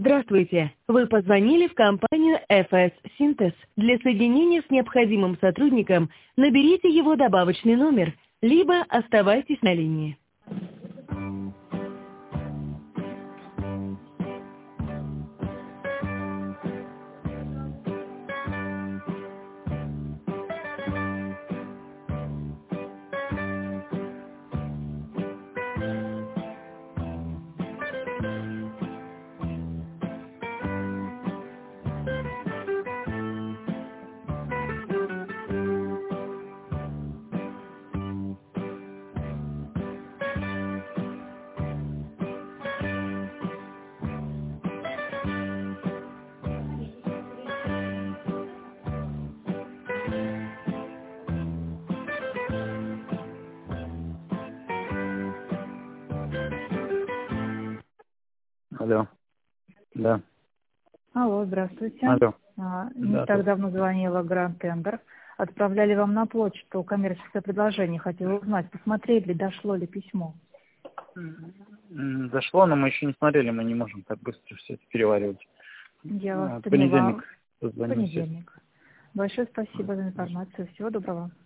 Здравствуйте. Вы позвонили в компанию FS Synthes. Для соединения с необходимым сотрудником наберите его добавочный номер, либо оставайтесь на линии. Алло. Да. Алло, здравствуйте. Алло. Не Да, так давно звонила Гранд Тендер. Отправляли вам на почту коммерческое предложение. Хотела узнать, посмотрели ли, дошло ли письмо. Дошло, но мы еще не смотрели, мы не можем так быстро все это переваривать. Я вас В понедельник поняла. В позвонимся. понедельник. Большое спасибо за информацию. Всего доброго.